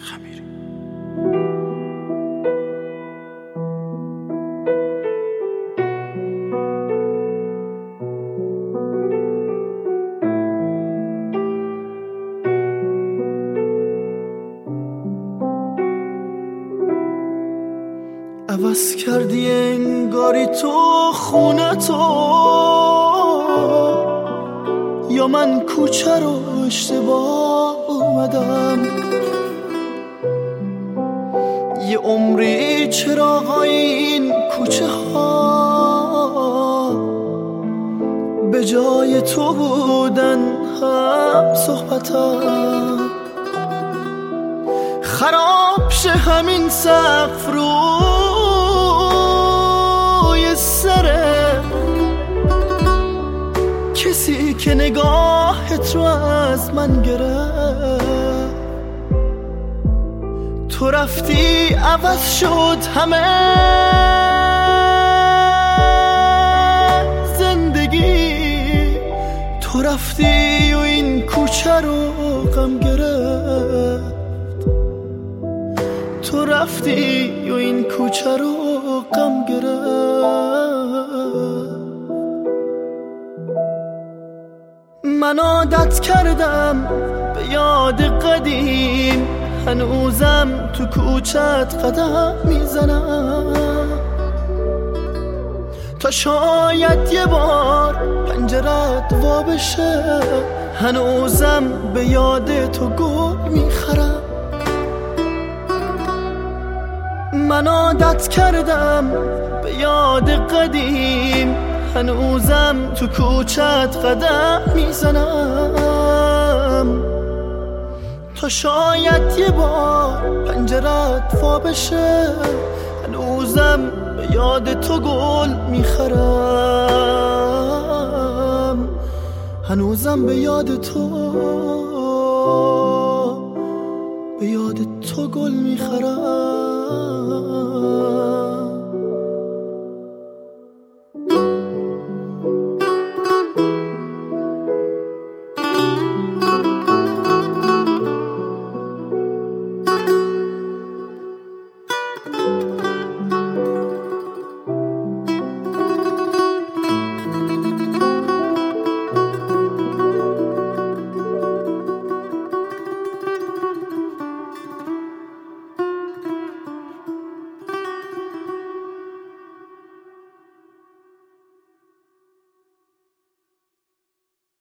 خمیری. عوض کردی انگاری تو خونه تو، یا من کوچه رو اشتباه اومدم. یه عمری چراغای این کوچه ها به جای تو بودن هم صحبتم. خراب شه همین سقف روی سره کسی که نگاهت رو از من گرفت. تو رفتی عوض شد همه زندگی، تو رفتی و این کوچه رو غم گرفت. تو رفتی و این کوچه رو غم گرفت. من عادت کردم به یاد قدیم، هنوزم تو کوچت قدم میزنم. تا شاید یه بار پنجرت وا بشه، هنوزم به یاد تو گل میخرم. من عادت کردم به یاد قدیم، هنوزم تو کوچت قدم میزنم. تا شاید یه بار پنجرت وا بشه، هنوزم به یاد تو گل میخرم. هنوزم به یاد تو گل میخرم.